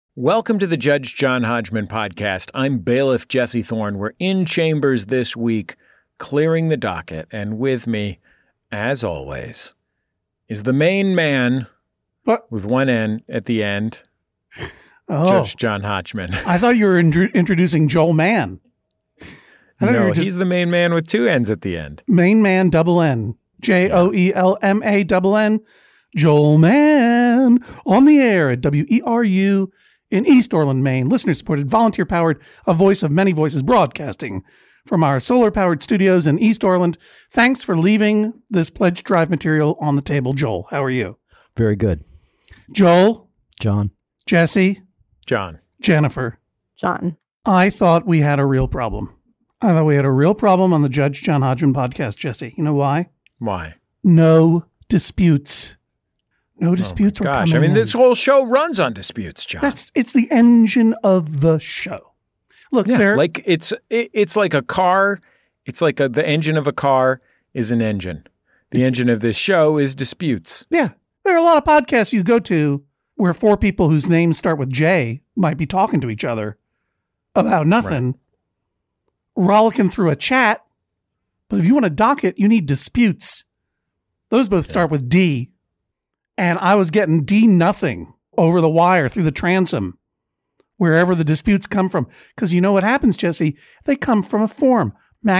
Welcome to the Judge John Hodgman podcast. I'm bailiff Jesse Thorne. We're in chambers this week, clearing the docket. And with me, as always, is the main man with one N at the end, Judge John Hodgman. I thought you were introducing Joel Mann. No, he's the main man with two N's at the end. Main man, double N. JOELMANN. Joel Mann on the air at WERU in East Orland, Maine. Listener-supported, volunteer-powered, a voice of many voices broadcasting from our solar-powered studios in East Orland. Thanks for leaving this pledge drive material on the table, Joel. How are you? Very good. Joel. John. Jesse. John. Jennifer. John. I thought we had a real problem. I thought we had a real problem on the Judge John Hodgman podcast, Jesse. You know why? Why? No disputes. No disputes were coming in. This whole show runs on disputes, John. It's the engine of the show. Look, like it's like a car. It's like the engine of a car is an engine. The engine of this show is disputes. Yeah. There are a lot of podcasts you go to where four people whose names start with J might be talking to each other about nothing, rollicking through a chat. But if you want to dock it, you need disputes. Those both start with D. And I was getting D nothing over the wire through the transom, wherever the disputes come from. Because you know what happens, Jesse? They come from a form,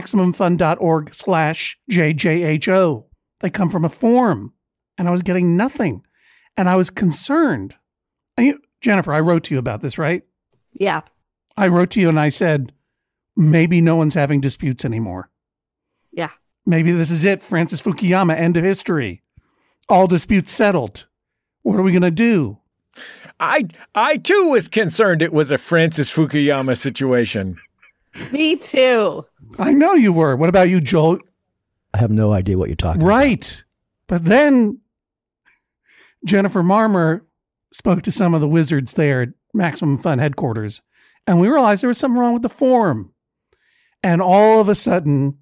MaximumFun.org/JJHO. They come from a form. And I was getting nothing. And I was concerned. And Jennifer, I wrote to you about this, right? Yeah. I wrote to you and I said, maybe no one's having disputes anymore. Yeah. Maybe this is it. Francis Fukuyama, end of history. All disputes settled. What are we going to do? I too was concerned it was a Francis Fukuyama situation. Me too. I know you were. What about you, Joel? I have no idea what you're talking about. But then Jennifer Marmer spoke to some of the wizards there at Maximum Fun headquarters, and we realized there was something wrong with the form. And all of a sudden,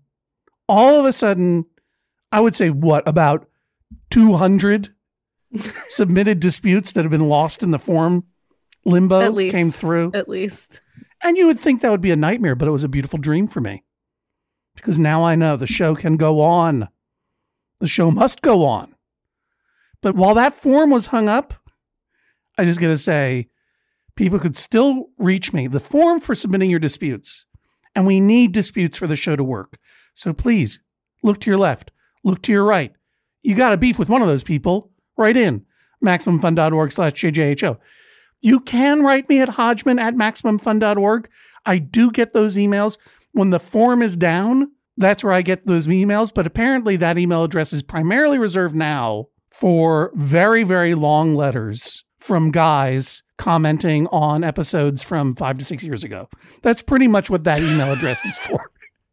I would say about 200 submitted disputes that have been lost in the form limbo came through. At least. And you would think that would be a nightmare, but it was a beautiful dream for me. Because now I know the show can go on. The show must go on. But while that form was hung up, I just got to say, people could still reach me. The form for submitting your disputes. And we need disputes for the show to work. So please, look to your left. Look to your right. You got a beef with one of those people, write in MaximumFun.org/JJHO. You can write me at Hodgman@MaximumFun.org. I do get those emails. When the form is down, that's where I get those emails. But apparently that email address is primarily reserved now for very, very long letters from guys commenting on episodes from 5 to 6 years ago. That's pretty much what that email address is for.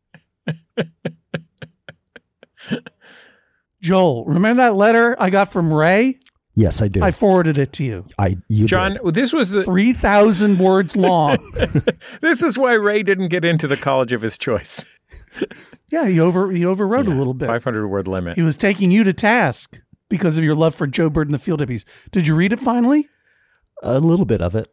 Joel, remember that letter I got from Ray? Yes, I do. I forwarded it to you. John, this was 3,000 words long. This is why Ray didn't get into the college of his choice. Yeah, he overwrote a little bit. 500-word limit. He was taking you to task because of your love for Joe Bird and the Field Hippies. Did you read it finally? A little bit of it.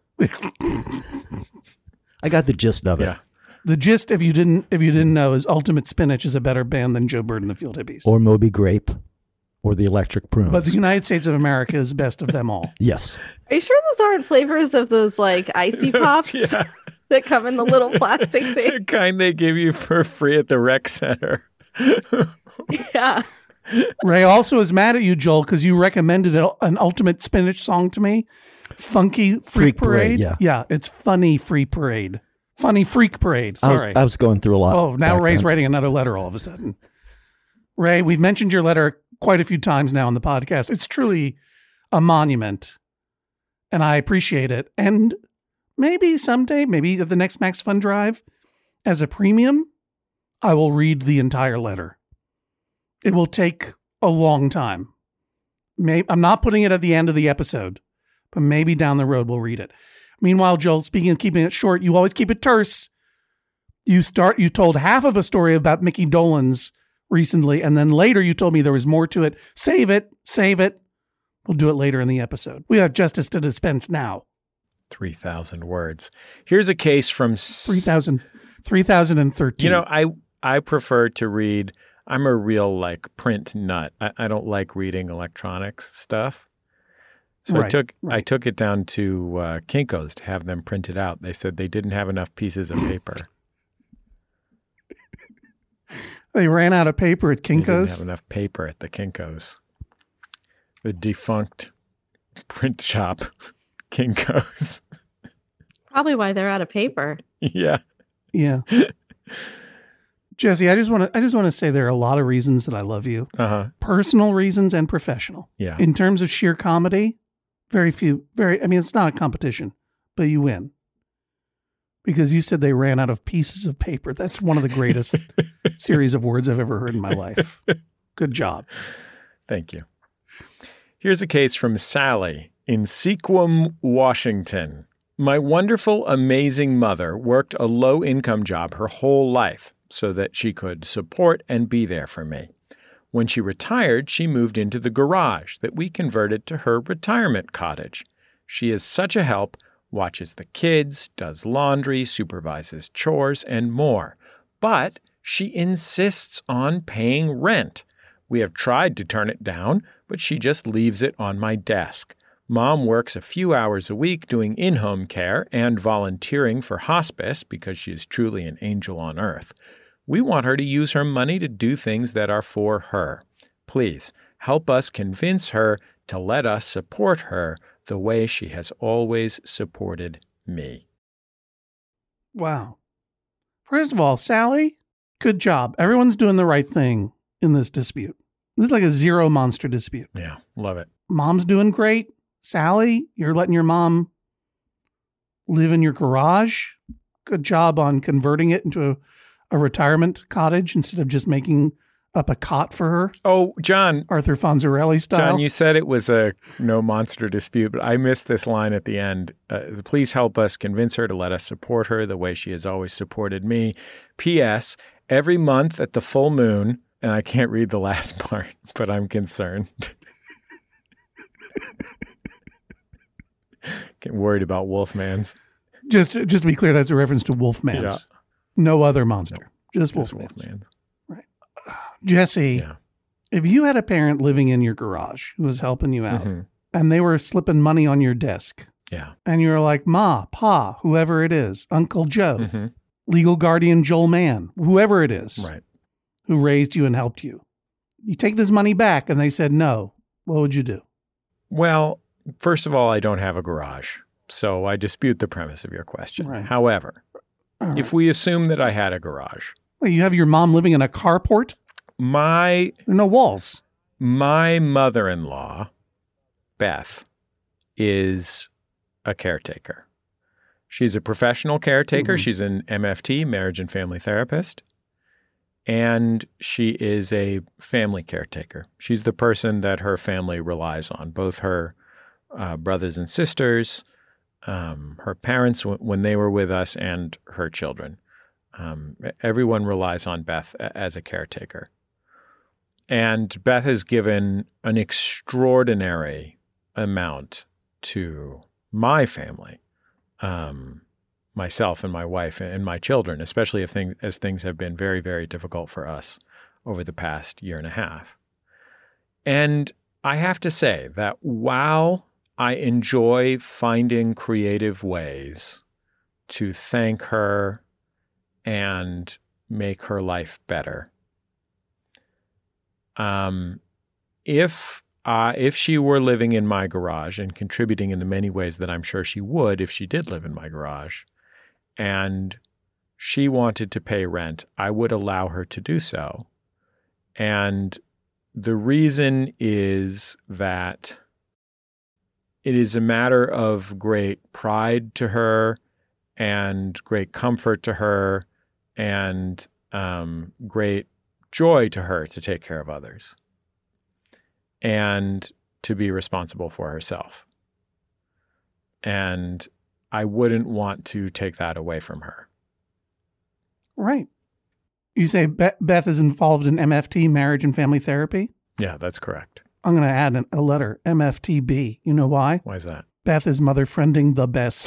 I got the gist of it. Yeah. The gist, if you didn't know, is Ultimate Spinach is a better band than Joe Bird and the Field Hippies. Or Moby Grape. Or the Electric Prunes. But the United States of America is best of them all. Yes. Are you sure those aren't flavors of those like icy pops that come in the little plastic thing? The kind they give you for free at the rec center. Yeah. Ray also is mad at you, Joel, because you recommended an Ultimate Spinach song to me. Funky Freak Parade. Yeah, it's Funny Free Parade. Funny Freak Parade. Sorry. I was going through a lot. Oh, now Ray's writing another letter all of a sudden. Ray, we've mentioned your letter quite a few times now on the podcast. It's truly a monument, and I appreciate it. And maybe someday, maybe at the next Max Fun Drive, as a premium, I will read the entire letter. It will take a long time. I'm not putting it at the end of the episode, but maybe down the road we'll read it. Meanwhile, Joel, speaking of keeping it short, you always keep it terse. You told half of a story about Mickey Dolenz recently, and then later you told me there was more to it. Save it. We'll do it later in the episode. We have justice to dispense now. 3,000 words. Here's a case from 3,013. You know, I prefer to read. I'm a real print nut. I don't like reading electronics stuff. So Right, I took it down to Kinko's to have them printed out. They said they didn't have enough pieces of paper. They ran out of paper at They didn't Kinko's. have enough paper at the Kinko's. The defunct print shop, Kinko's. Probably why they're out of paper. Yeah. Yeah. Jesse, I just want to say there are a lot of reasons that I love you. Uh-huh. Personal reasons and professional. Yeah. In terms of sheer comedy, it's not a competition, but you win. Because you said they ran out of pieces of paper. That's one of the greatest series of words I've ever heard in my life. Good job. Thank you. Here's a case from Sally in Sequim, Washington. My wonderful, amazing mother worked a low-income job her whole life so that she could support and be there for me. When she retired, she moved into the garage that we converted to her retirement cottage. She is such a help, watches the kids, does laundry, supervises chores, and more. But she insists on paying rent. We have tried to turn it down, but she just leaves it on my desk. Mom works a few hours a week doing in-home care and volunteering for hospice because she is truly an angel on earth. We want her to use her money to do things that are for her. Please help us convince her to let us support her the way she has always supported me. Wow. First of all, Sally, good job. Everyone's doing the right thing in this dispute. This is like a zero monster dispute. Yeah, love it. Mom's doing great. Sally, you're letting your mom live in your garage. Good job on converting it into a retirement cottage instead of just making up a cot for her. Oh, John. Arthur Fonzarelli style. John, you said it was a no monster dispute, but I missed this line at the end. Please help us convince her to let us support her the way she has always supported me. P.S. Every month at the full moon, and I can't read the last part, but I'm concerned. Getting worried about Wolfmans. Just to be clear, that's a reference to Wolfmans. Yeah. No other monster. Just Just Wolfmans. Right. Jesse, if you had a parent living in your garage who was helping you out and they were slipping money on your desk, and you were like, Ma, Pa, whoever it is, Uncle Joe, legal guardian Joel Mann, whoever it is who raised you and helped you, you take this money back and they said no, what would you do? Well, first of all, I don't have a garage, so I dispute the premise of your question. Right. However, if we assume that I had a garage. Wait, you have your mom living in a carport? There are no walls. My mother-in-law, Beth, is a caretaker. She's a professional caretaker. She's an MFT, marriage and family therapist. And she is a family caretaker. She's the person that her family relies on, both her brothers and sisters, her parents when they were with us, and her children. Everyone relies on Beth as a caretaker. And Beth has given an extraordinary amount to my family, myself and my wife and my children, especially as things have been very, very difficult for us over the past year and a half. And I have to say that while I enjoy finding creative ways to thank her and make her life better, if she were living in my garage and contributing in the many ways that I'm sure she would if she did live in my garage, and she wanted to pay rent, I would allow her to do so. And the reason is that it is a matter of great pride to her and great comfort to her and great joy to her to take care of others and to be responsible for herself. And I wouldn't want to take that away from her. Right. You say Beth is involved in MFT, marriage and family therapy? Yeah, that's correct. I'm going to add a letter, MFTB. You know why? Why is that? Beth is mother friending the best.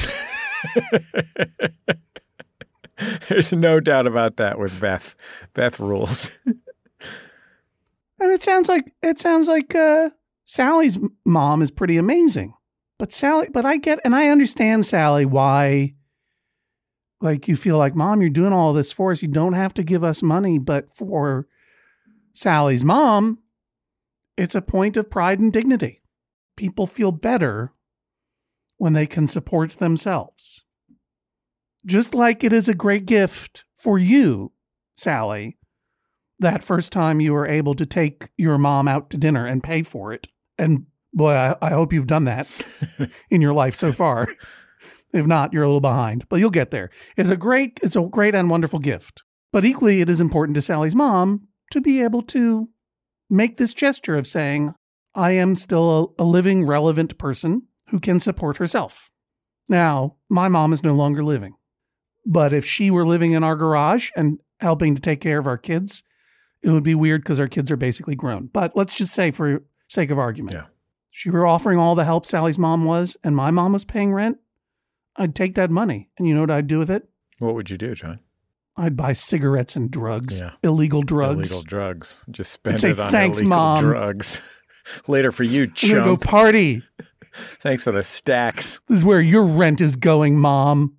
There's no doubt about that with Beth. Beth rules. And it sounds like Sally's mom is pretty amazing. But I understand, Sally, why like you feel like, Mom, you're doing all this for us. You don't have to give us money. But for Sally's mom, it's a point of pride and dignity. People feel better when they can support themselves. Just like it is a great gift for you, Sally, that first time you were able to take your mom out to dinner and pay for it. And boy, I hope you've done that in your life so far. If not, you're a little behind, but you'll get there. It's a great and wonderful gift. But equally, it is important to Sally's mom to be able to make this gesture of saying, I am still a living, relevant person who can support herself. Now, my mom is no longer living, but if she were living in our garage and helping to take care of our kids, it would be weird because our kids are basically grown. But let's just say, for sake of argument, she were offering all the help Sally's mom was, and my mom was paying rent, I'd take that money. And you know what I'd do with it? What would you do, John? I'd buy cigarettes and drugs, illegal drugs. Illegal drugs. Just spend say, it on thanks, illegal Mom. drugs. Later for you, chump. I'm going to go party. Thanks for the stacks. This is where your rent is going, Mom.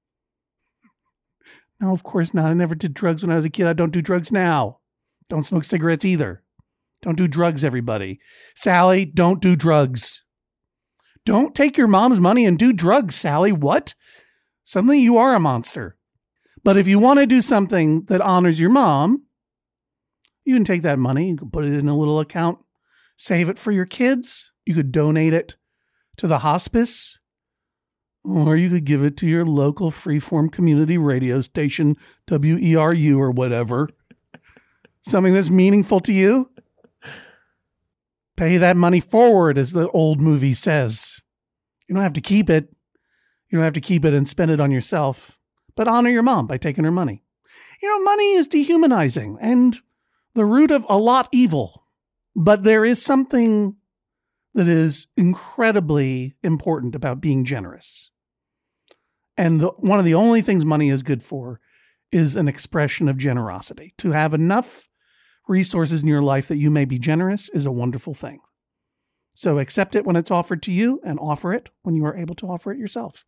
No, of course not. I never did drugs when I was a kid. I don't do drugs now. Don't smoke cigarettes either. Don't do drugs, everybody. Sally, don't do drugs. Don't take your mom's money and do drugs, Sally. What? Suddenly you are a monster. But if you want to do something that honors your mom, you can take that money, you can put it in a little account, save it for your kids. You could donate it to the hospice, or you could give it to your local freeform community radio station, WERU or whatever. Something that's meaningful to you. Pay that money forward, as the old movie says. You don't have to keep it. You don't have to keep it and spend it on yourself, but honor your mom by taking her money. You know, money is dehumanizing and the root of a lot evil, but there is something that is incredibly important about being generous. And one of the only things money is good for is an expression of generosity. To have enough resources in your life that you may be generous is a wonderful thing. So accept it when it's offered to you and offer it when you are able to offer it yourself.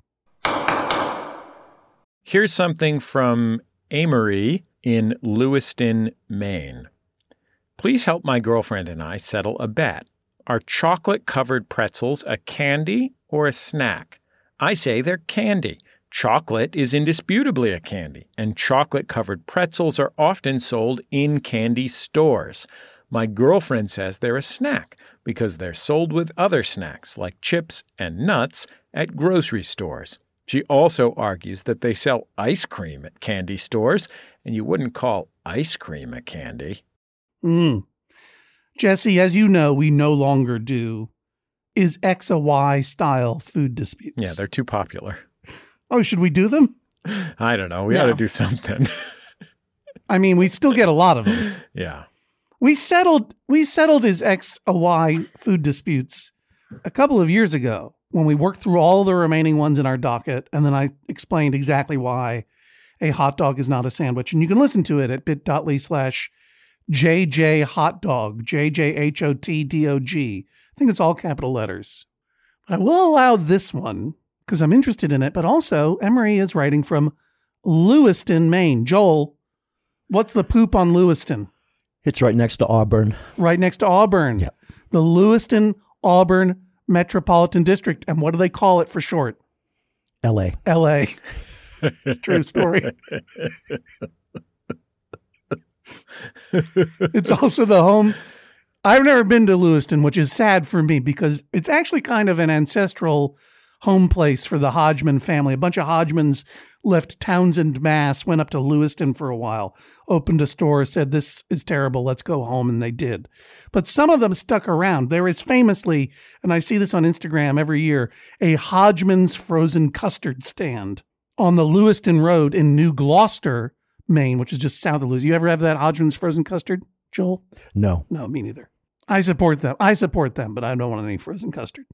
Here's something from Amory in Lewiston, Maine. Please help my girlfriend and I settle a bet. Are chocolate-covered pretzels a candy or a snack? I say they're candy. Chocolate is indisputably a candy, and chocolate-covered pretzels are often sold in candy stores. My girlfriend says they're a snack because they're sold with other snacks like chips and nuts at grocery stores. She also argues that they sell ice cream at candy stores, and you wouldn't call ice cream a candy. Jesse, as you know, we no longer do is X a Y style food disputes. Yeah, they're too popular. Oh, should we do them? I don't know. We ought to do something. I mean, we still get a lot of them. Yeah. We settled his X a Y food disputes a couple of years ago when we worked through all the remaining ones in our docket, and then I explained exactly why a hot dog is not a sandwich. And you can listen to it at bit.ly/JJ Hotdog, JJHOTDOG. I think it's all capital letters. But I will allow this one because I'm interested in it, but also Emery is writing from Lewiston, Maine. Joel, what's the poop on Lewiston? It's right next to Auburn. Right next to Auburn. Yep. The Lewiston-Auburn Metropolitan District. And what do they call it for short? L.A. L.A. True story. It's also the home. I've never been to Lewiston, which is sad for me because it's actually kind of an ancestral home place for the Hodgman family. A bunch of Hodgmans left Townsend, Mass., went up to Lewiston for a while, opened a store, said, this is terrible, let's go home, and they did. But some of them stuck around. There is famously, and I see this on Instagram every year, a Hodgman's frozen custard stand on the Lewiston Road in New Gloucester, Maine, which is just south of Lewiston. You ever have that Hodgman's frozen custard, Joel? No. No, me neither. I support them, but I don't want any frozen custard.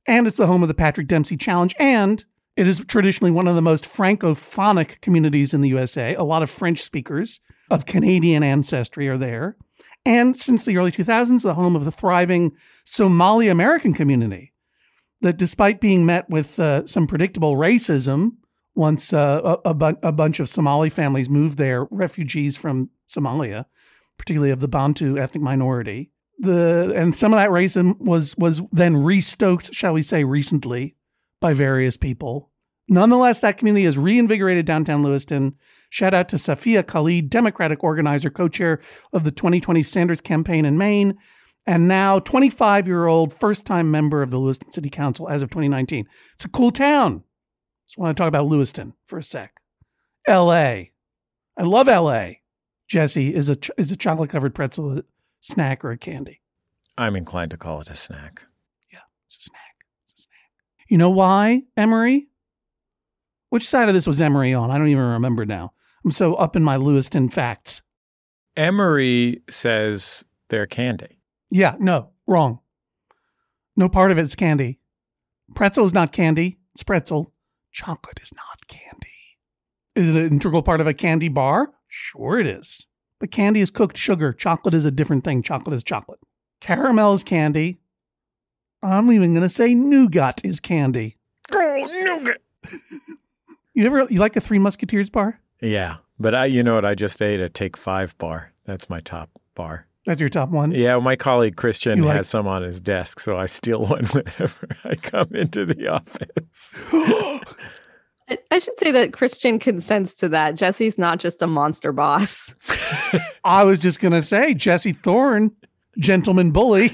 And it's the home of the Patrick Dempsey Challenge. And it is traditionally one of the most Francophonic communities in the USA. A lot of French speakers of Canadian ancestry are there. And since the early 2000s, the home of the thriving Somali American community that, despite being met with some predictable racism, once a bunch of Somali families moved there, refugees from Somalia, particularly of the Bantu ethnic minority. And some of that racism was then restoked, shall we say, recently by various people. Nonetheless, that community has reinvigorated downtown Lewiston. Shout out to Safia Khalid, Democratic organizer, co-chair of the 2020 Sanders campaign in Maine, and now 25-year-old first-time member of the Lewiston City Council as of 2019. It's a cool town. Just want to talk about Lewiston for a sec. L.A. I love L.A. Jesse, is a chocolate-covered pretzel a snack or a candy? I'm inclined to call it a snack. Yeah, it's a snack. It's a snack. You know why, Emery? Which side of this was Emery on? I don't even remember now. I'm so up in my Lewiston facts. Emery says they're candy. Yeah, no, wrong. No part of it's candy. Pretzel is not candy. It's pretzel. Chocolate is not candy. Is it an integral part of a candy bar? Sure it is. But candy is cooked sugar. Chocolate is a different thing. Chocolate is chocolate. Caramel is candy. I'm even going to say nougat is candy. Oh, nougat. You like a Three Musketeers bar? Yeah, but you know what? I just ate a Take 5 bar. That's my top bar. That's your top one? Yeah, my colleague Christian has some on his desk, so I steal one whenever I come into the office. I should say that Christian consents to that. Jesse's not just a monster boss. I was just going to say, Jesse Thorne, gentleman bully.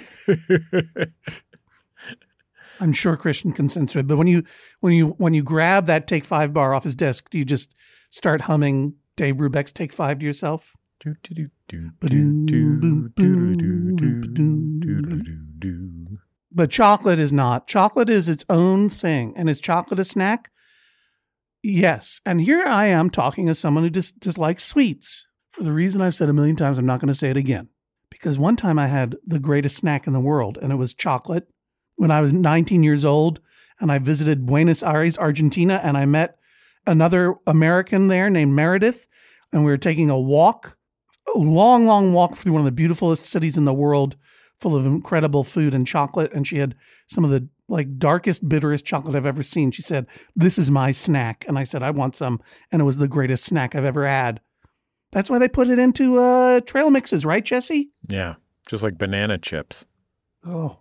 I'm sure Christian consents to it. But when you grab that Take 5 bar off his desk, do you just start humming Dave Brubeck's Take 5 to yourself? But chocolate is not. Chocolate is its own thing. And is chocolate a snack? Yes. And here I am talking as someone who dislikes sweets. For the reason I've said a million times, I'm not going to say it again. Because one time I had the greatest snack in the world, and it was chocolate. When I was 19 years old, and I visited Buenos Aires, Argentina, and I met another American there named Meredith, and we were taking a walk, a long, long walk through one of the beautifulest cities in the world, full of incredible food and chocolate, and she had some of the darkest, bitterest chocolate I've ever seen. She said, "This is my snack," and I said, "I want some," and it was the greatest snack I've ever had. That's why they put it into trail mixes, right, Jesse? Yeah, just like banana chips. Oh.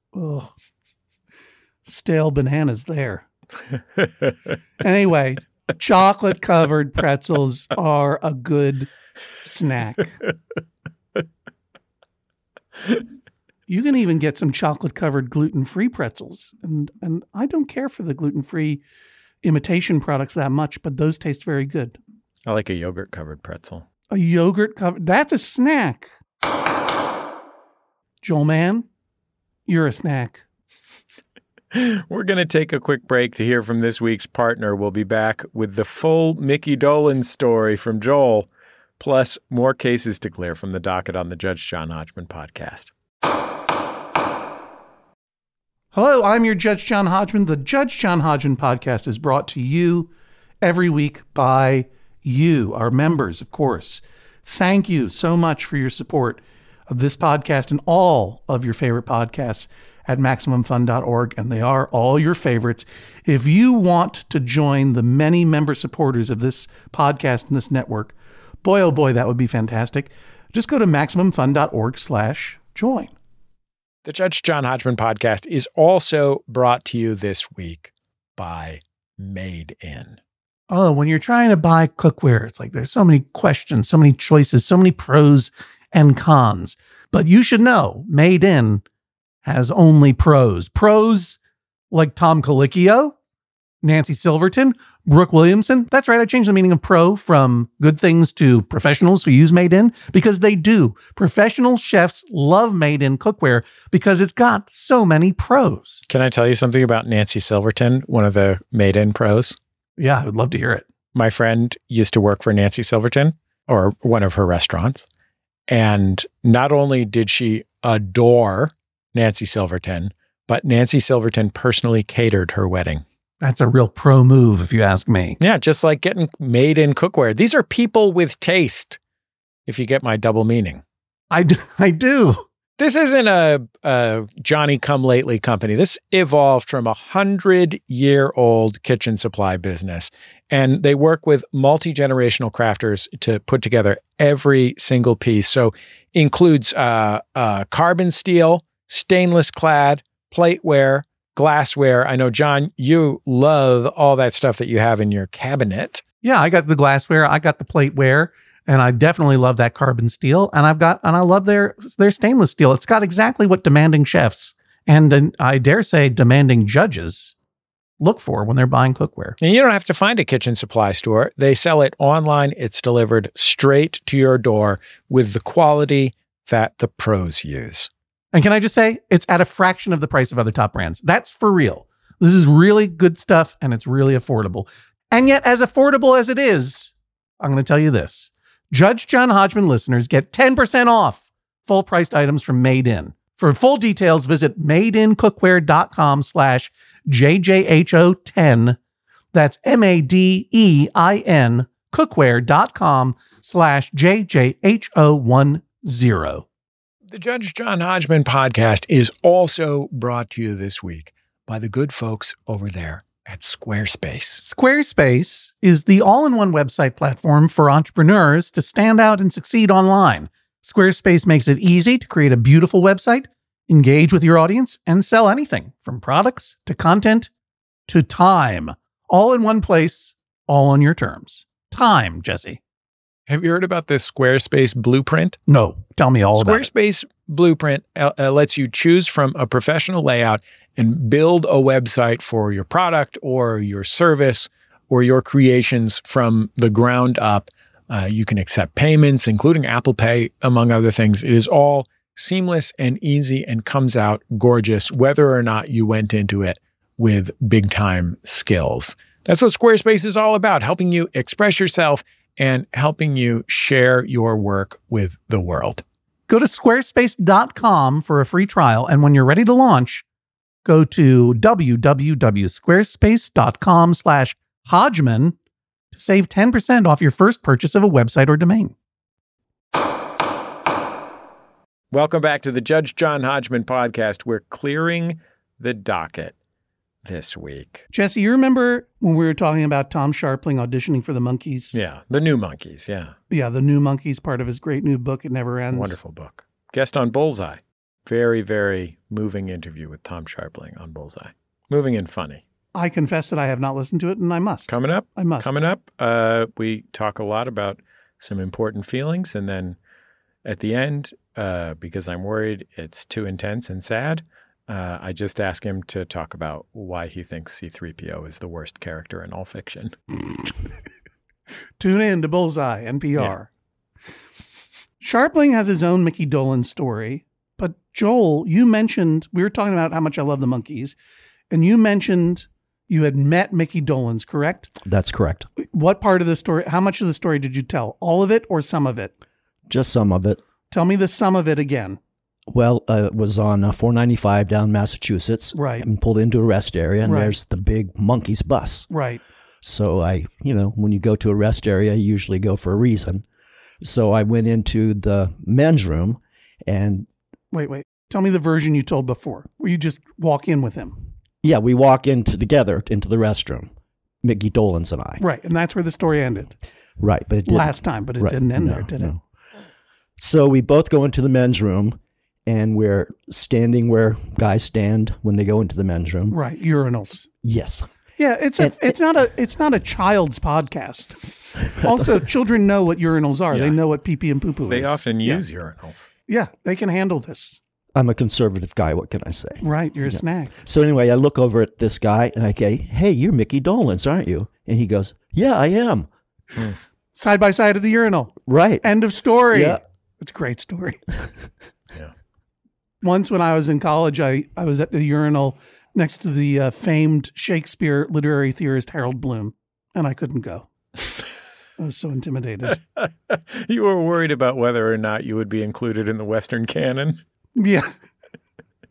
Stale bananas there. Anyway, chocolate-covered pretzels are a good snack. You can even get some chocolate-covered gluten-free pretzels. And I don't care for the gluten-free imitation products that much, but those taste very good. I like a yogurt-covered pretzel. A yogurt-covered... That's a snack. Joel Mann, you're a snack. We're going to take a quick break to hear from this week's partner. We'll be back with the full Mickey Dolenz story from Joel, plus more cases to clear from the docket on the Judge John Hodgman podcast. Hello, I'm your Judge John Hodgman. The Judge John Hodgman podcast is brought to you every week by you, our members, of course. Thank you so much for your support of this podcast and all of your favorite podcasts at MaximumFun.org, and they are all your favorites. If you want to join the many member supporters of this podcast and this network, boy, oh boy, that would be fantastic. Just go to MaximumFun.org/join. The Judge John Hodgman podcast is also brought to you this week by Made In. Oh, when you're trying to buy cookware, it's like there's so many questions, so many choices, so many pros and cons. But you should know, Made In has only pros. Pros like Tom Colicchio, Nancy Silverton, Brooke Williamson. That's right, I changed the meaning of pro from good things to professionals who use Made In, because they do. Professional chefs love Made In cookware because it's got so many pros. Can I tell you something about Nancy Silverton, one of the Made In pros? Yeah, I would love to hear it. My friend used to work for Nancy Silverton, or one of her restaurants. And not only did she adore Nancy Silverton, but Nancy Silverton personally catered her wedding. That's a real pro move, if you ask me. Yeah, just like getting made in cookware. These are people with taste, if you get my double meaning. I do. This isn't a Johnny-come-lately company. This evolved from a 100-year-old kitchen supply business, and they work with multi-generational crafters to put together every single piece. So includes carbon steel, stainless clad, plateware, glassware. I know, John, you love all that stuff that you have in your cabinet. Yeah, I got the glassware, I got the plateware, and I definitely love that carbon steel. And I love their stainless steel. It's got exactly what demanding chefs and I dare say demanding judges look for when they're buying cookware. And you don't have to find a kitchen supply store. They sell it online. It's delivered straight to your door with the quality that the pros use. And can I just say, it's at a fraction of the price of other top brands. That's for real. This is really good stuff, and it's really affordable. And yet, as affordable as it is, I'm going to tell you this. Judge John Hodgman listeners get 10% off full-priced items from Made In. For full details, visit madeincookware.com/JJHO10. That's MADEIN cookware.com/JJHO10. The Judge John Hodgman podcast is also brought to you this week by the good folks over there at Squarespace. Squarespace is the all-in-one website platform for entrepreneurs to stand out and succeed online. Squarespace makes it easy to create a beautiful website, engage with your audience, and sell anything from products to content to time. All in one place, all on your terms. Time, Jesse. Have you heard about this Squarespace blueprint? No, tell me all about it. Squarespace Blueprint lets you choose from a professional layout and build a website for your product or your service or your creations from the ground up. You can accept payments, including Apple Pay, among other things. It is all seamless and easy and comes out gorgeous, whether or not you went into it with big time skills. That's what Squarespace is all about, helping you express yourself and helping you share your work with the world. Go to squarespace.com for a free trial. And when you're ready to launch, go to www.squarespace.com/Hodgman to save 10% off your first purchase of a website or domain. Welcome back to the Judge John Hodgman podcast. We're clearing the docket this week. Jesse, you remember when we were talking about Tom Scharpling auditioning for the Monkees? Yeah, the new Monkees, yeah. Yeah, the new Monkees, part of his great new book, It Never Ends. Wonderful book. Guest on Bullseye. Very, very moving interview with Tom Scharpling on Bullseye. Moving and funny. I confess that I have not listened to it, and I must. Coming up? I must. Coming up, we talk a lot about some important feelings, and then at the end, because I'm worried it's too intense and sad, I just ask him to talk about why he thinks C-3PO is the worst character in all fiction. Tune in to Bullseye, NPR. Yeah. Scharpling has his own Mickey Dolenz story, but Joel, you mentioned, we were talking about how much I love the Monkees, and you mentioned you had met Mickey Dolenz, correct? That's correct. What part of the story, how much of the story did you tell? All of it or some of it? Just some of it. Tell me the sum of it again. Well, it was on 495 down Massachusetts. Right. And pulled into a rest area, and Right. there's the big Monkees bus. Right. So when you go to a rest area, you usually go for a reason. So I went into the men's room and... Wait. Tell me the version you told before, where you just walk in with him. Yeah, we walk together into the restroom, Mickey Dolenz and I. Right, and that's where the story ended. Right, but it didn't. Last time, but it didn't end there, did it? So we both go into the men's room, and we're standing where guys stand when they go into the men's room. Right, urinals. Yes. Yeah, it's not a child's podcast. Also, children know what urinals are. Yeah. They know what pee-pee and poo-poo is. They often use urinals. Yeah, they can handle this. I'm a conservative guy. What can I say? Right, you're a snack. So anyway, I look over at this guy and I say, "Hey, you're Mickey Dolenz, aren't you?" And he goes, "Yeah, I am." Side by side of the urinal. Right. End of story. Yeah. It's a great story. Yeah. Once when I was in college, I was at the urinal next to the famed Shakespeare literary theorist Harold Bloom, and I couldn't go. I was so intimidated. You were worried about whether or not you would be included in the Western canon. Yeah.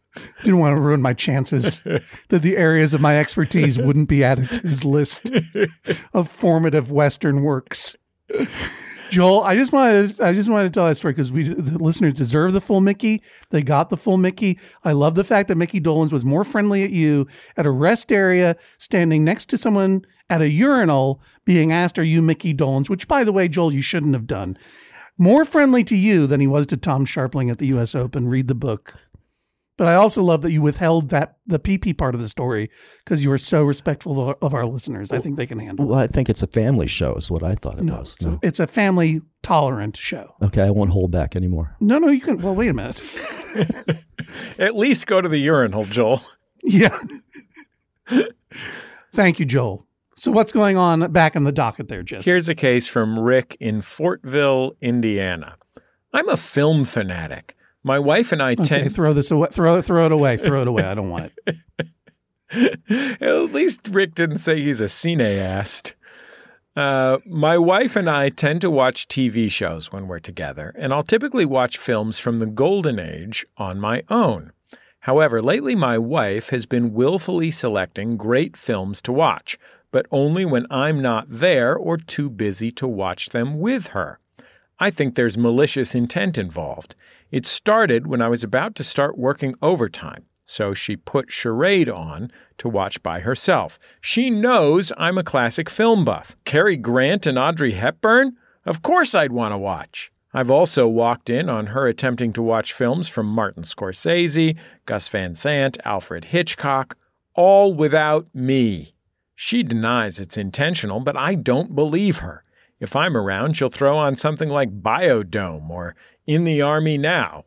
Didn't want to ruin my chances that the areas of my expertise wouldn't be added to his list of formative Western works. Joel, I just wanted to tell that story because the listeners deserve the full Mickey. They got the full Mickey. I love the fact that Mickey Dolenz was more friendly at you at a rest area, standing next to someone at a urinal, being asked, "Are you Mickey Dolenz?" Which, by the way, Joel, you shouldn't have done. More friendly to you than he was to Tom Sharpling at the U.S. Open. Read the book. But I also love that you withheld the pee-pee part of the story because you were so respectful of our listeners. I think they can handle it. Well, I think it's a family show is what I thought it was. It's a family-tolerant show. Okay, I won't hold back anymore. No, you can. Well, wait a minute. At least go to the urinal, Joel. Yeah. Thank you, Joel. So what's going on back in the docket there, Jesse? Here's a case from Rick in Fortville, Indiana. I'm a film fanatic. My wife and I tend... throw this away. Throw it away. Throw it away. I don't want it. At least Rick didn't say he's a cineast. My wife and I tend to watch TV shows when we're together, and I'll typically watch films from the golden age on my own. However, lately my wife has been willfully selecting great films to watch, but only when I'm not there or too busy to watch them with her. I think there's malicious intent involved. It started when I was about to start working overtime, so she put Charade on to watch by herself. She knows I'm a classic film buff. Cary Grant and Audrey Hepburn? Of course I'd want to watch. I've also walked in on her attempting to watch films from Martin Scorsese, Gus Van Sant, Alfred Hitchcock, all without me. She denies it's intentional, but I don't believe her. If I'm around, she'll throw on something like Biodome or In the Army Now.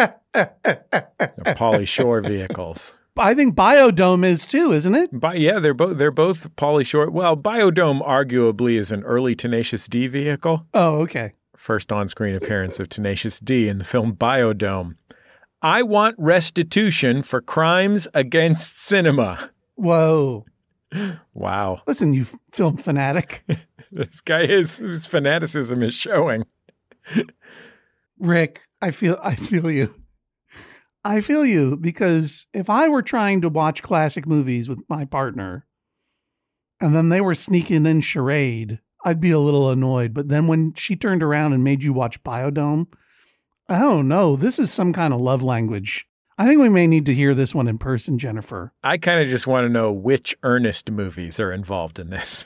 Pauly Shore vehicles. I think Biodome is too, isn't it? Yeah, they're both Pauly Shore. Well, Biodome arguably is an early Tenacious D vehicle. Oh, okay. First on-screen appearance of Tenacious D in the film Biodome. I want restitution for crimes against cinema. Whoa. Wow. Listen, you film fanatic. This guy his fanaticism is showing. Rick, I feel you. I feel you because if I were trying to watch classic movies with my partner and then they were sneaking in Charade, I'd be a little annoyed. But then when she turned around and made you watch Biodome, I don't know. This is some kind of love language. I think we may need to hear this one in person, Jennifer. I kind of just want to know which Ernest movies are involved in this.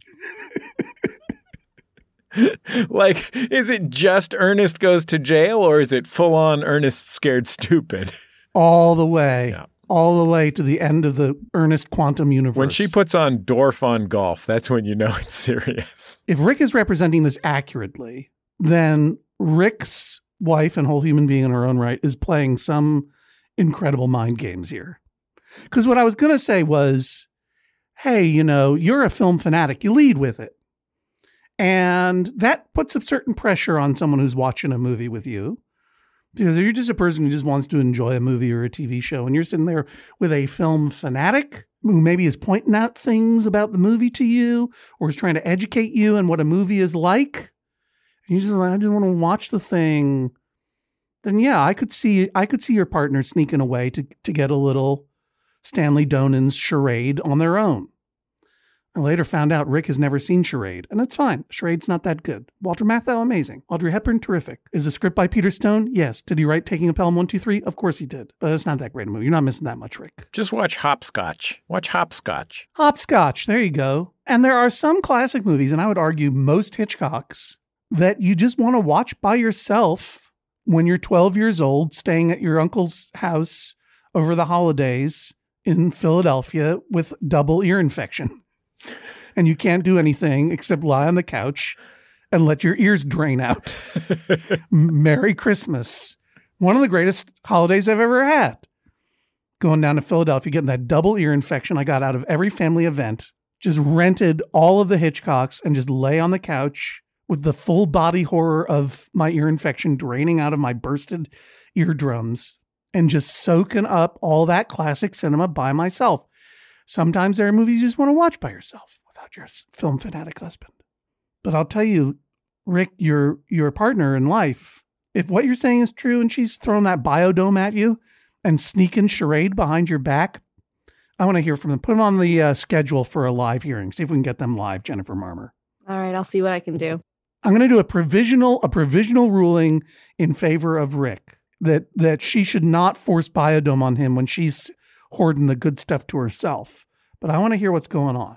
Like, is it just Ernest Goes to Jail or is it full on Ernest Scared Stupid? All the way. Yeah. All the way to the end of the Ernest Quantum universe. When she puts on Dorf on Golf, that's when you know it's serious. If Rick is representing this accurately, then Rick's wife and whole human being in her own right is playing some incredible mind games here. Because what I was going to say was, hey, you're a film fanatic. You lead with it. And that puts a certain pressure on someone who's watching a movie with you. Because if you're just a person who just wants to enjoy a movie or a TV show and you're sitting there with a film fanatic who maybe is pointing out things about the movie to you or is trying to educate you on what a movie is like, and you just like, I just want to watch the thing, then yeah, I could see your partner sneaking away to get a little Stanley Donen's Charade on their own. I later found out Rick has never seen Charade, and it's fine. Charade's not that good. Walter Matthau, amazing. Audrey Hepburn, terrific. Is the script by Peter Stone? Yes. Did he write Taking a Pelham 1, 2, 3? Of course he did. But it's not that great a movie. You're not missing that much, Rick. Just watch Hopscotch. Watch Hopscotch. Hopscotch. There you go. And there are some classic movies, and I would argue most Hitchcocks, that you just want to watch by yourself when you're 12 years old, staying at your uncle's house over the holidays in Philadelphia with double ear infection. And you can't do anything except lie on the couch and let your ears drain out. Merry Christmas. One of the greatest holidays I've ever had. Going down to Philadelphia, getting that double ear infection I got out of every family event. Just rented all of the Hitchcocks and just lay on the couch with the full body horror of my ear infection draining out of my bursted eardrums and just soaking up all that classic cinema by myself. Sometimes there are movies you just want to watch by yourself without your film fanatic husband. But I'll tell you, Rick, your partner in life, if what you're saying is true and she's throwing that Biodome at you and sneaking charade behind your back? I want to hear from them. Put them on the schedule for a live hearing. See if we can get them live, Jennifer Marmer. All right, I'll see what I can do. I'm going to do a provisional ruling in favor of Rick that she should not force Biodome on him when she's hoarding the good stuff to herself. But I want to hear what's going on.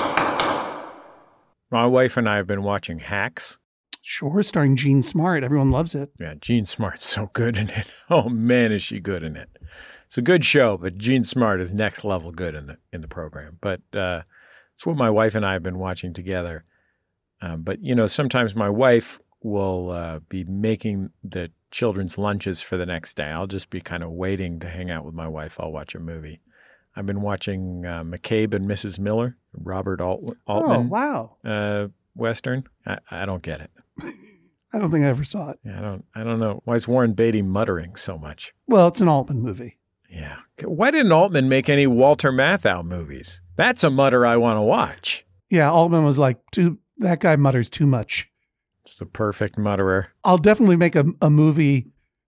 My wife and I have been watching Hacks. Sure, starring Jean Smart. Everyone loves it. Yeah, Jean Smart's so good in it. Oh man, is she good in it? It's a good show, but Jean Smart is next level good in the program. But it's what my wife and I have been watching together. But you know, sometimes my wife will be making the children's lunches for the next day. I'll just be kind of waiting to hang out with my wife. I'll watch a movie. I've been watching McCabe and Mrs. Miller, Robert Altman. Oh, wow. Western. I don't get it. I don't think I ever saw it. Yeah, I don't know. Why is Warren Beatty muttering so much? Well, it's an Altman movie. Yeah. Why didn't Altman make any Walter Matthau movies? That's a mutter I want to watch. Yeah, Altman was like, that guy mutters too much. It's the perfect mutterer. I'll definitely make a movie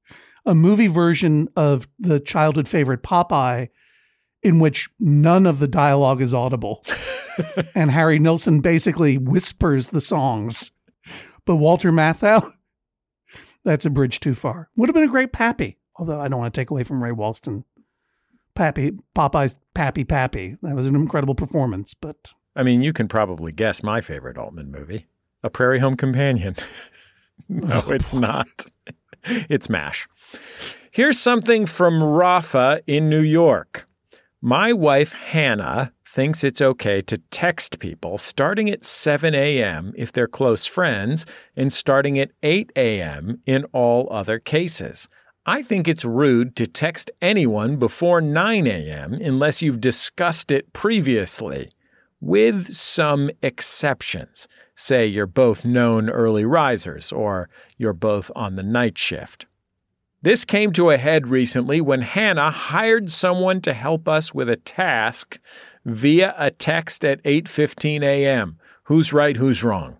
version of the childhood favorite Popeye in which none of the dialogue is audible. And Harry Nilsson basically whispers the songs. But Walter Matthau, that's a bridge too far. Would have been a great Pappy, although I don't want to take away from Ray Walston. Popeye's Pappy. That was an incredible performance, but... I mean, you can probably guess my favorite Altman movie. A Prairie Home Companion. No, it's not. It's MASH. Here's something from Rafa in New York. My wife, Hannah, thinks it's okay to text people starting at 7 a.m. if they're close friends and starting at 8 a.m. in all other cases. I think it's rude to text anyone before 9 a.m. unless you've discussed it previously, with some exceptions. Say you're both known early risers or you're both on the night shift. This came to a head recently when Hannah hired someone to help us with a task via a text at 8:15 a.m. Who's right, who's wrong?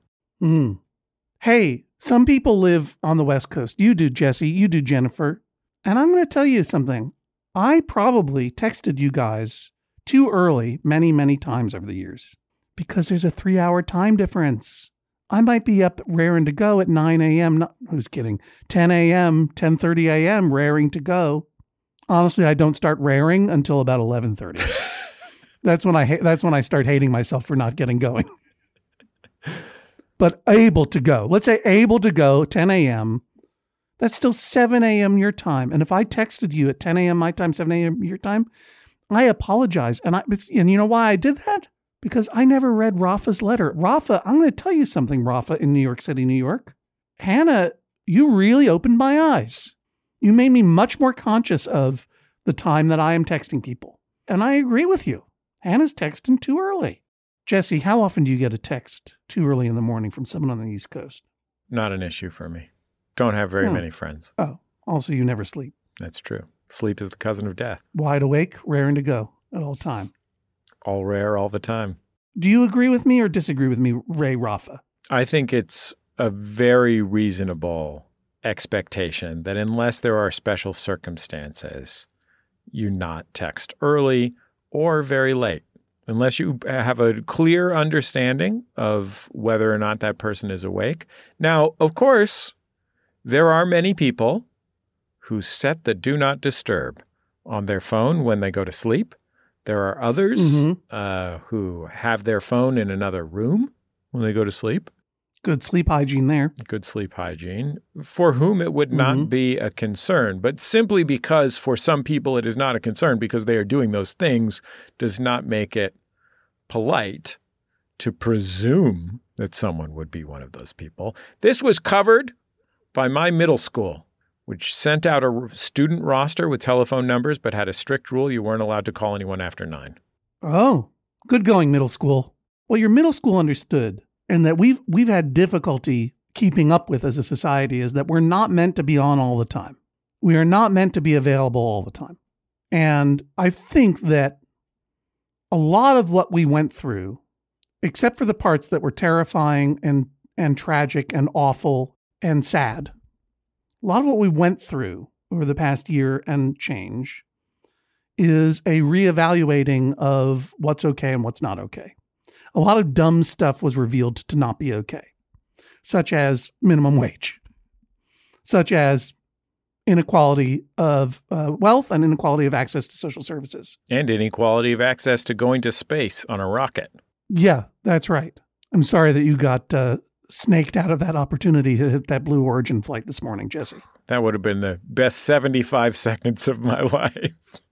Hey, some people live on the West Coast. You do, Jesse. You do, Jennifer. And I'm going to tell you something. I probably texted you guys too early many, many times over the years because there's a 3-hour time difference. I might be up raring to go at 9 a.m. Who's kidding? 10 a.m., 10:30 a.m. raring to go. Honestly, I don't start raring until about 11:30. That's when I start hating myself for not getting going. But able to go. Let's say able to go 10 a.m. That's still 7 a.m. your time. And if I texted you at 10 a.m. my time, 7 a.m. your time, I apologize. And you know why I did that? Because I never read Rafa's letter. Rafa, I'm going to tell you something, Rafa, in New York City, New York. Hannah, you really opened my eyes. You made me much more conscious of the time that I am texting people. And I agree with you. Hannah's texting too early. Jesse, how often do you get a text too early in the morning from someone on the East Coast? Not an issue for me. Don't have very many friends. Oh, also you never sleep. That's true. Sleep is the cousin of death. Wide awake, raring to go at all time. All rare, all the time. Do you agree with me or disagree with me, Ray Rafa? I think it's a very reasonable expectation that unless there are special circumstances, you not text early or very late. Unless you have a clear understanding of whether or not that person is awake. Now, of course, there are many people who set the do not disturb on their phone when they go to sleep. There are others who have their phone in another room when they go to sleep. Good sleep hygiene there. Good sleep hygiene, for whom it would not be a concern. But simply because for some people it is not a concern because they are doing those things does not make it polite to presume that someone would be one of those people. This was covered by my middle school, which sent out a student roster with telephone numbers, but had a strict rule you weren't allowed to call anyone after 9. Oh, good going, middle school. Well, your middle school understood, and that we've had difficulty keeping up with as a society, is that we're not meant to be on all the time. We are not meant to be available all the time. And I think that a lot of what we went through, except for the parts that were terrifying and tragic and awful and sad, a lot of what we went through over the past year and change is a reevaluating of what's okay and what's not okay. A lot of dumb stuff was revealed to not be okay, such as minimum wage, such as inequality of wealth and inequality of access to social services. And inequality of access to going to space on a rocket. Yeah, that's right. I'm sorry that you got snaked out of that opportunity to hit that Blue Origin flight this morning, Jesse. That would have been the best 75 seconds of my life.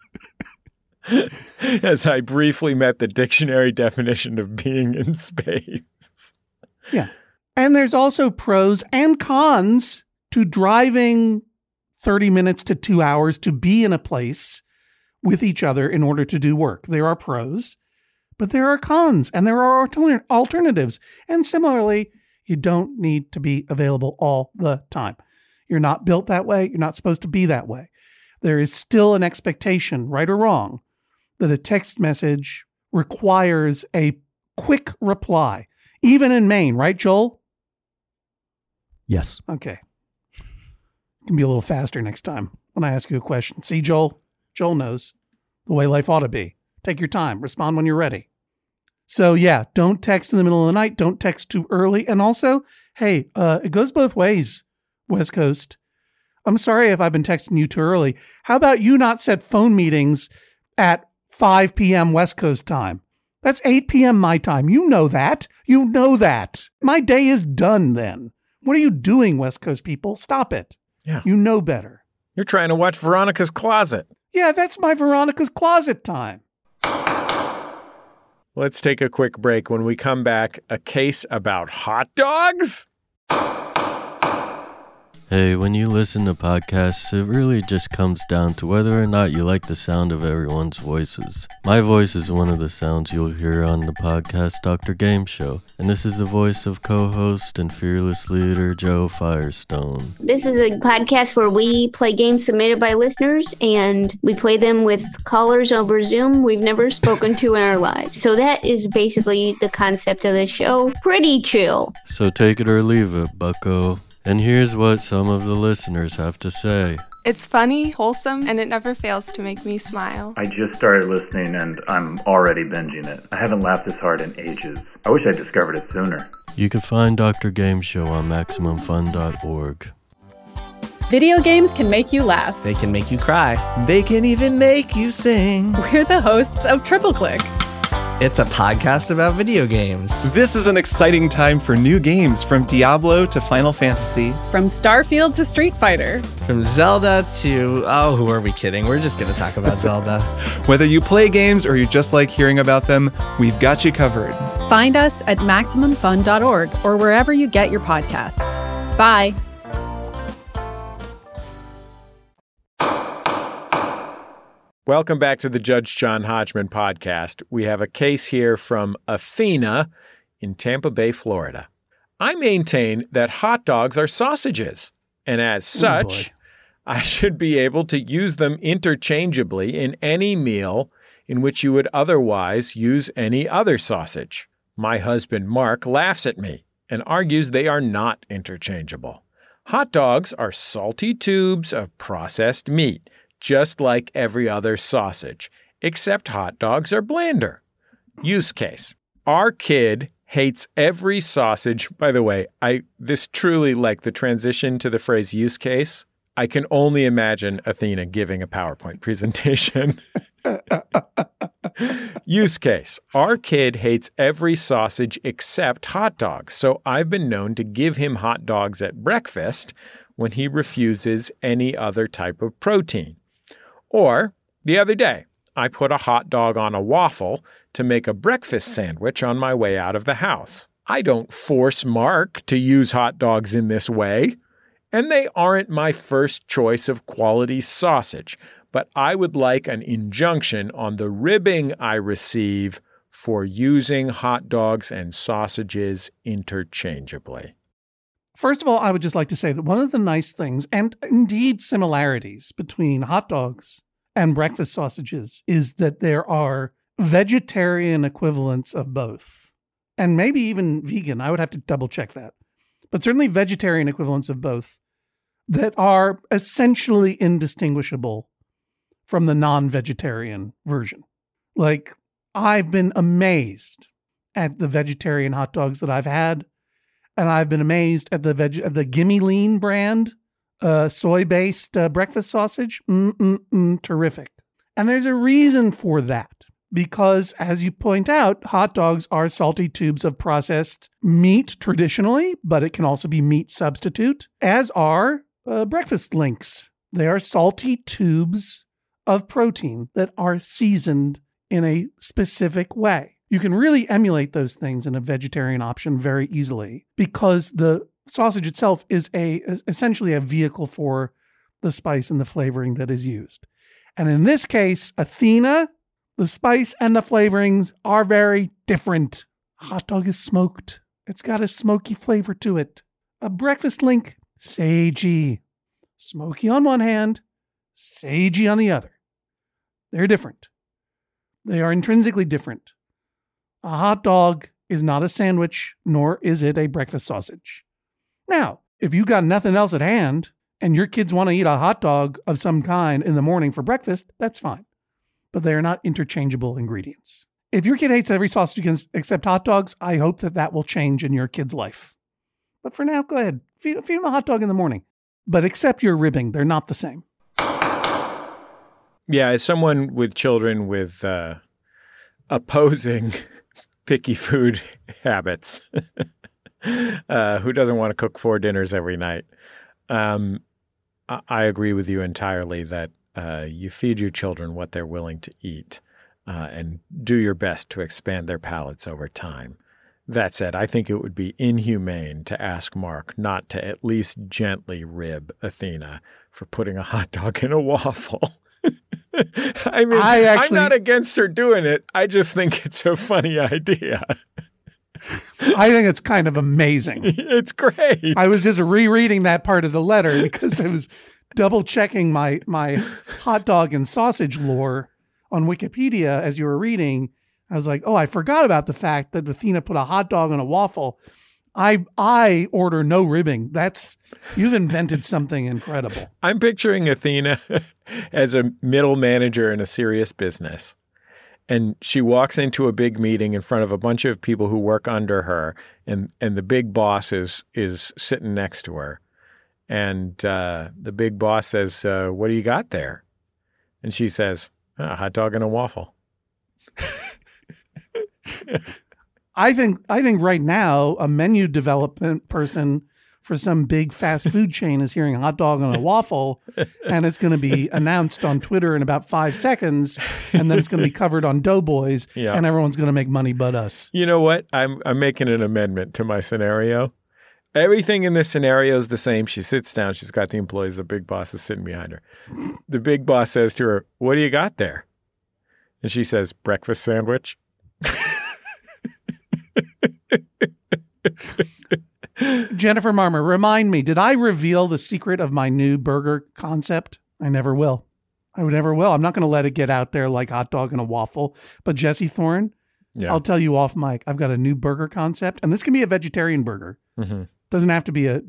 As I briefly met the dictionary definition of being in space. Yeah. And there's also pros and cons to driving 30 minutes to 2 hours to be in a place with each other in order to do work. There are pros, but there are cons and there are alternatives. And similarly, you don't need to be available all the time. You're not built that way. You're not supposed to be that way. There is still an expectation, right or wrong, that a text message requires a quick reply, even in Maine, right, Joel? Yes. Okay. You can be a little faster next time when I ask you a question. See, Joel? Joel knows the way life ought to be. Take your time. Respond when you're ready. So, yeah, don't text in the middle of the night. Don't text too early. And also, hey, it goes both ways, West Coast. I'm sorry if I've been texting you too early. How about you not set phone meetings at 5 p.m. West Coast time? That's 8 p.m. my time. You know that. You know that. My day is done then. What are you doing, West Coast people? Stop it. Yeah. You know better. You're trying to watch Veronica's Closet. Yeah, that's my Veronica's Closet time. Let's take a quick break. When we come back, a case about hot dogs? Hey, when you listen to podcasts, it really just comes down to whether or not you like the sound of everyone's voices. My voice is one of the sounds you'll hear on the podcast Dr. Game Show, and this is the voice of co-host and fearless leader Joe Firestone. This is a podcast where we play games submitted by listeners, and we play them with callers over Zoom we've never spoken to in our lives. So that is basically the concept of the show. Pretty chill. So take it or leave it, bucko. And here's what some of the listeners have to say. It's funny, wholesome, and it never fails to make me smile. I just started listening and I'm already binging it. I haven't laughed this hard in ages. I wish I discovered it sooner. You can find Dr. Game Show on MaximumFun.org. Video games can make you laugh. They can make you cry. They can even make you sing. We're the hosts of Triple Click. It's a podcast about video games. This is an exciting time for new games, from Diablo to Final Fantasy. From Starfield to Street Fighter. From Zelda to, oh, who are we kidding? We're just going to talk about Zelda. Whether you play games or you just like hearing about them, we've got you covered. Find us at MaximumFun.org or wherever you get your podcasts. Bye. Welcome back to the Judge John Hodgman podcast. We have a case here from Athena in Tampa Bay, Florida. I maintain that hot dogs are sausages, and as such, I should be able to use them interchangeably in any meal in which you would otherwise use any other sausage. My husband, Mark, laughs at me and argues they are not interchangeable. Hot dogs are salty tubes of processed meat, just like every other sausage, except hot dogs are blander. Use case. Our kid hates every sausage. By the way, this truly, like the transition to the phrase use case, I can only imagine Athena giving a PowerPoint presentation. Use case. Our kid hates every sausage except hot dogs, so I've been known to give him hot dogs at breakfast when he refuses any other type of protein. Or, the other day, I put a hot dog on a waffle to make a breakfast sandwich on my way out of the house. I don't force Mark to use hot dogs in this way, and they aren't my first choice of quality sausage, but I would like an injunction on the ribbing I receive for using hot dogs and sausages interchangeably. First of all, I would just like to say that one of the nice things, and indeed similarities, between hot dogs and breakfast sausages is that there are vegetarian equivalents of both. And maybe even vegan. I would have to double check that. But certainly vegetarian equivalents of both that are essentially indistinguishable from the non-vegetarian version. Like, I've been amazed at the vegetarian hot dogs that I've had, and I've been amazed at the Gimme Lean brand soy-based breakfast sausage. Terrific. And there's a reason for that. Because, as you point out, hot dogs are salty tubes of processed meat traditionally, but it can also be meat substitute, as are breakfast links. They are salty tubes of protein that are seasoned in a specific way. You can really emulate those things in a vegetarian option very easily because the sausage itself is essentially a vehicle for the spice and the flavoring that is used. And in this case, Athena, the spice and the flavorings are very different. Hot dog is smoked. It's got a smoky flavor to it. A breakfast link, sagey. Smoky on one hand, sagey on the other. They're different. They are intrinsically different. A hot dog is not a sandwich, nor is it a breakfast sausage. Now, if you got nothing else at hand and your kids want to eat a hot dog of some kind in the morning for breakfast, that's fine. But they are not interchangeable ingredients. If your kid hates every sausage except hot dogs, I hope that will change in your kid's life. But for now, go ahead. Feed them a hot dog in the morning. But accept your ribbing. They're not the same. Yeah, as someone with children with opposing picky food habits, who doesn't want to cook 4 dinners every night, I agree with you entirely that you feed your children what they're willing to eat and do your best to expand their palates over time. That said, I think it would be inhumane to ask Mark not to at least gently rib Athena for putting a hot dog in a waffle. I mean, I'm not against her doing it. I just think it's a funny idea. I think it's kind of amazing. It's great. I was just rereading that part of the letter because I was double checking my hot dog and sausage lore on Wikipedia as you were reading. I was like, oh, I forgot about the fact that Athena put a hot dog on a waffle. I order no ribbing. You've invented something incredible. I'm picturing Athena as a middle manager in a serious business. And she walks into a big meeting in front of a bunch of people who work under her. And the big boss is sitting next to her. And the big boss says, what do you got there? And she says, a hot dog and a waffle. I think right now a menu development person for some big fast food chain is hearing hot dog on a waffle, and it's going to be announced on Twitter in about 5 seconds, and then it's going to be covered on Doughboys, and everyone's going to make money but us. You know what? I'm making an amendment to my scenario. Everything in this scenario is the same. She sits down. She's got the employees. The big boss is sitting behind her. The big boss says to her, what do you got there? And she says, breakfast sandwich. Jennifer Marmer, remind me, did I reveal the secret of my new burger concept? I never will. I never will. I'm not going to let it get out there like hot dog and a waffle. But Jesse Thorne, I'll tell you off mic, I've got a new burger concept, and this can be a vegetarian burger. Mm-hmm. Doesn't have to be a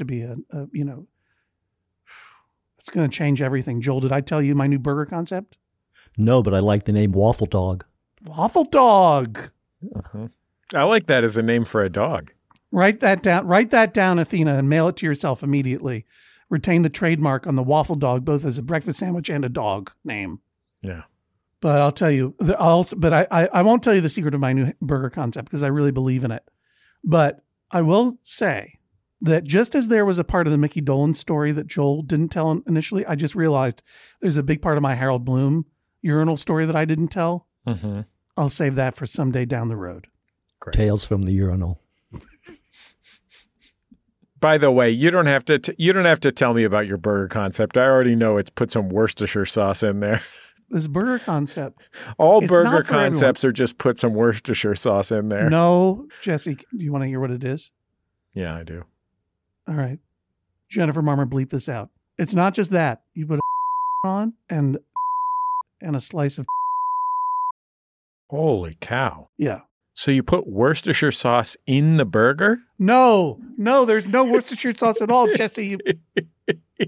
it's going to change everything. Joel, did I tell you my new burger concept? No, but I like the name Waffle Dog. Waffle Dog. Uh-huh. I like that as a name for a dog. Write that down, Athena, and mail it to yourself immediately. Retain the trademark on the Waffle Dog, both as a breakfast sandwich and a dog name. Yeah. But I'll tell you, I won't tell you the secret of my new burger concept because I really believe in it. But I will say that just as there was a part of the Mickey Dolenz story that Joel didn't tell initially, I just realized there's a big part of my Harold Bloom urinal story that I didn't tell. Mm-hmm. I'll save that for someday down the road. Great. Tales from the urinal. By the way, you don't have to tell me about your burger concept. I already know it's put some Worcestershire sauce in there. This burger concept. All burger concepts are just put some Worcestershire sauce in there. No, Jesse, do you want to hear what it is? Yeah, I do. All right. Jennifer Marmer, bleep this out. It's not just that. You put a on and a slice of. Holy cow. Yeah. So you put Worcestershire sauce in the burger? No, there's no Worcestershire sauce at all, Jesse.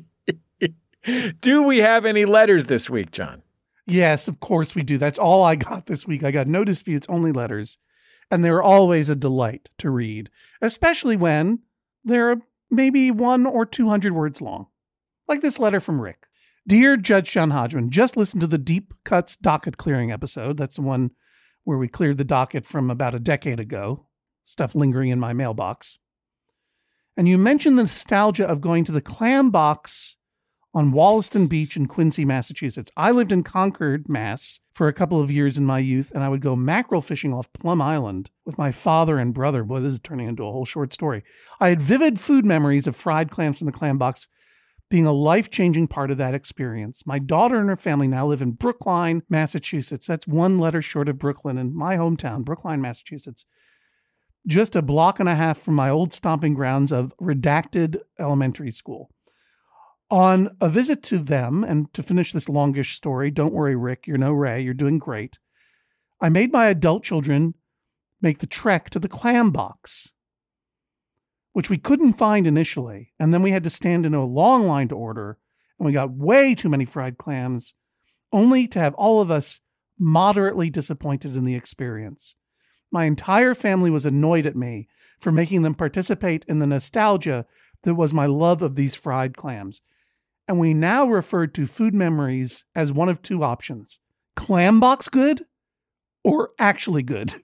Do we have any letters this week, John? Yes, of course we do. That's all I got this week. I got no disputes, only letters. And they're always a delight to read, especially when they're maybe 100 or 200 words long. Like this letter from Rick. Dear Judge John Hodgman, just listen to the Deep Cuts docket clearing episode. That's the one where we cleared the docket from about a decade ago. Stuff lingering in my mailbox. And you mentioned the nostalgia of going to the clam box on Wollaston Beach in Quincy, Massachusetts. I lived in Concord, Mass. for a couple of years in my youth, and I would go mackerel fishing off Plum Island with my father and brother. Boy, this is turning into a whole short story. I had vivid food memories of fried clams from the clam box being a life-changing part of that experience. My daughter and her family now live in Brookline, Massachusetts. That's one letter short of Brooklyn in my hometown, Brookline, Massachusetts. Just a block and a half from my old stomping grounds of Redacted Elementary School. On a visit to them, and to finish this longish story, don't worry, Rick, you're no Ray, you're doing great. I made my adult children make the trek to the clam box, which we couldn't find initially. And then we had to stand in a long line to order, and we got way too many fried clams, only to have all of us moderately disappointed in the experience. My entire family was annoyed at me for making them participate in the nostalgia that was my love of these fried clams. And we now refer to food memories as one of two options: clam box good or actually good.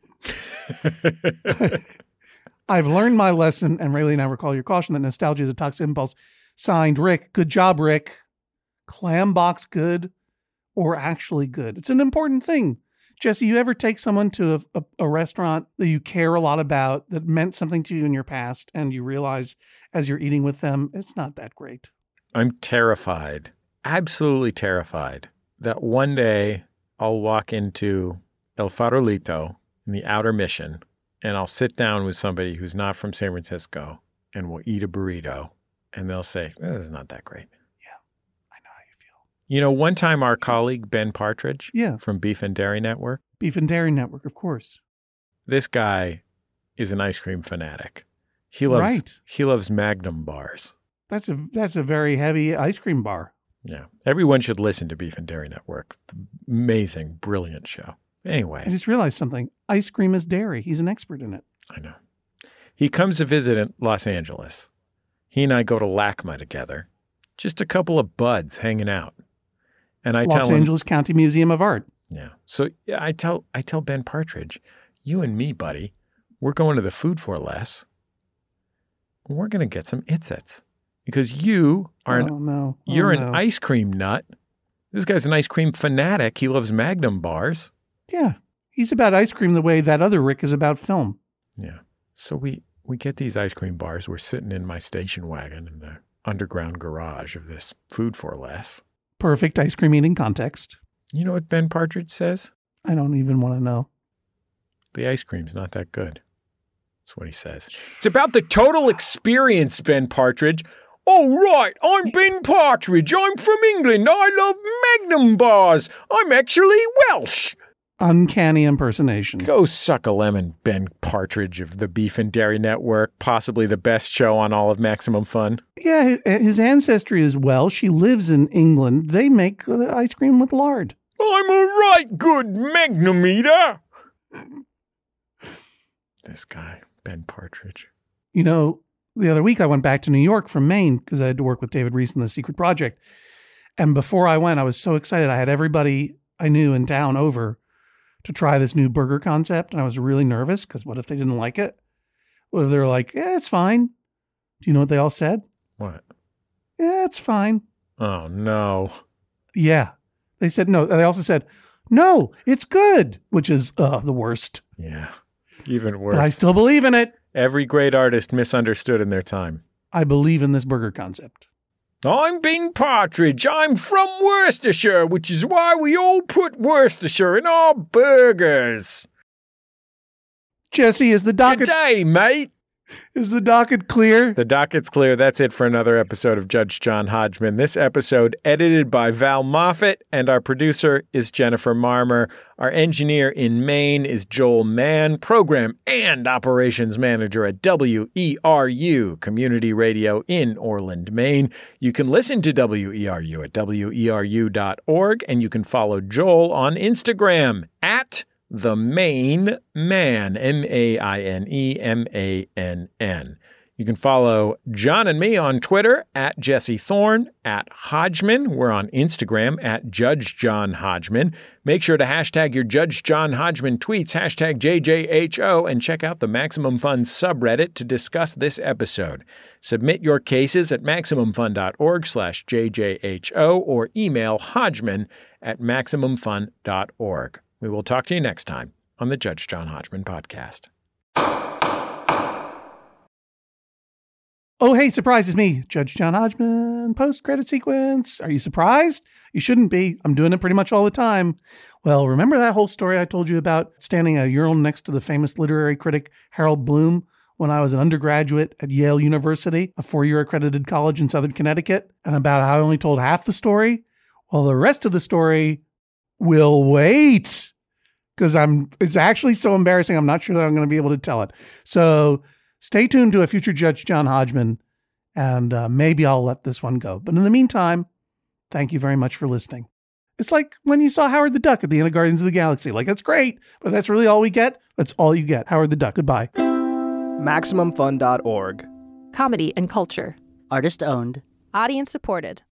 I've learned my lesson, and Rayleigh and I recall your caution that nostalgia is a toxic impulse. Signed, Rick. Good job, Rick. Clam box good or actually good? It's an important thing. Jesse, you ever take someone to a restaurant that you care a lot about, that meant something to you in your past, and you realize as you're eating with them, it's not that great? I'm terrified, absolutely terrified, that one day I'll walk into El Farolito in the Outer Mission, and I'll sit down with somebody who's not from San Francisco, and we'll eat a burrito, and they'll say, this is not that great. You know, one time our colleague, Ben Partridge from Beef and Dairy Network. Beef and Dairy Network, of course. This guy is an ice cream fanatic. He loves Magnum bars. That's a very heavy ice cream bar. Yeah. Everyone should listen to Beef and Dairy Network. Amazing, brilliant show. Anyway. I just realized something. Ice cream is dairy. He's an expert in it. I know. He comes to visit in Los Angeles. He and I go to LACMA together. Just a couple of buds hanging out. And I tell him, Los Angeles County Museum of Art. Yeah. So I tell Ben Partridge, you and me, buddy, we're going to the Food for Less. We're going to get some Itsits because you are an ice cream nut. This guy's an ice cream fanatic. He loves Magnum bars. Yeah. He's about ice cream the way that other Rick is about film. Yeah. So we get these ice cream bars. We're sitting in my station wagon in the underground garage of this Food for Less. Perfect ice cream eating context. You know what Ben Partridge says? I don't even want to know. The ice cream's not that good. That's what he says. It's about the total experience, Ben Partridge. Oh, right. I'm Ben Partridge. I'm from England. I love Magnum bars. I'm actually Welsh. Uncanny impersonation. Go suck a lemon, Ben Partridge of the Beef and Dairy Network, possibly the best show on all of Maximum Fun. Yeah, his ancestry is Welsh. He lives in England. They make ice cream with lard. I'm a right good Magnum eater. This guy, Ben Partridge. You know, the other week I went back to New York from Maine because I had to work with David Reese on The Secret Project. And before I went, I was so excited. I had everybody I knew in town over to try this new burger concept. And I was really nervous because what if they didn't like it? What if they were like, yeah, it's fine. Do you know what they all said? What? Yeah, it's fine. Oh, no. Yeah. They said no. They also said, no, it's good, which is the worst. Yeah. Even worse. But I still believe in it. Every great artist misunderstood in their time. I believe in this burger concept. I'm Ben Partridge. I'm from Worcestershire, which is why we all put Worcestershire in our burgers. Jesse, is the docket... G'day, mate. Is the docket clear? The docket's clear. That's it for another episode of Judge John Hodgman. This episode edited by Val Moffat, and our producer is Jennifer Marmer. Our engineer in Maine is Joel Mann, program and operations manager at WERU Community Radio in Orland, Maine. You can listen to WERU at weru.org, and you can follow Joel on Instagram at The Maine Man, MAINEMANN. You can follow John and me on Twitter at Jesse Thorne, at Hodgman. We're on Instagram at Judge John Hodgman. Make sure to hashtag your Judge John Hodgman tweets, hashtag JJHO, and check out the Maximum Fun subreddit to discuss this episode. Submit your cases at MaximumFun.org/JJHO or email Hodgman@MaximumFun.org. We will talk to you next time on the Judge John Hodgman podcast. Oh, hey, surprise, it's me, Judge John Hodgman, post-credit sequence. Are you surprised? You shouldn't be. I'm doing it pretty much all the time. Well, remember that whole story I told you about standing at a urinal next to the famous literary critic Harold Bloom when I was an undergraduate at Yale University, a 4-year accredited college in Southern Connecticut, and about how I only told half the story? Well, the rest of the story will wait, because it's actually so embarrassing, I'm not sure that I'm going to be able to tell it. So stay tuned to a future Judge John Hodgman, and maybe I'll let this one go. But in the meantime, thank you very much for listening. It's like when you saw Howard the Duck at the end of Guardians of the Galaxy. Like, that's great, but that's really all we get. That's all you get. Howard the Duck. Goodbye. MaximumFun.org. Comedy and culture. Artist owned. Audience supported.